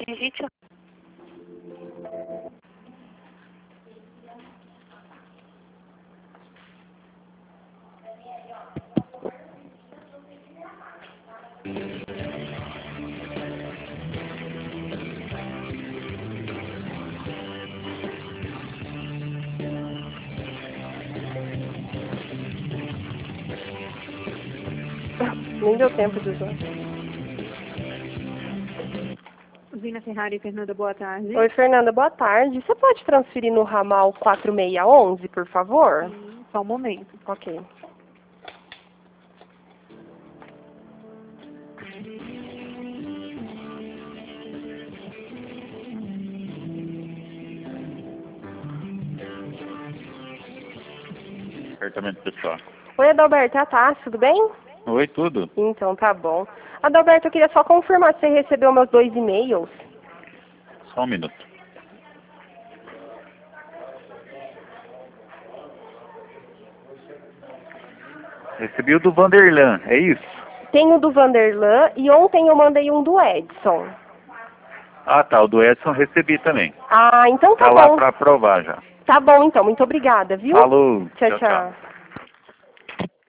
Digite. Nem deu tempo de usar. Usina Ferrari, Fernanda, boa tarde. Oi, Fernanda, boa tarde. Você pode transferir no ramal 4611, por favor? Sim, só um momento. Ok. Departamento pessoal. Oi, Adalberto, é a Tassi, tudo bem? Oi, tudo? Então, tá bom. Adalberto, eu queria só confirmar se você recebeu meus 2 e-mails. Só um minuto. Recebi o do Vanderlan, é isso? Tem o do Vanderlan e ontem eu mandei um do Edson. Ah, tá. O do Edson recebi também. Ah, então tá Tá lá bom. pra aprovar já. Tá bom, então. Muito obrigada, viu? Falou. Tchau, tchau.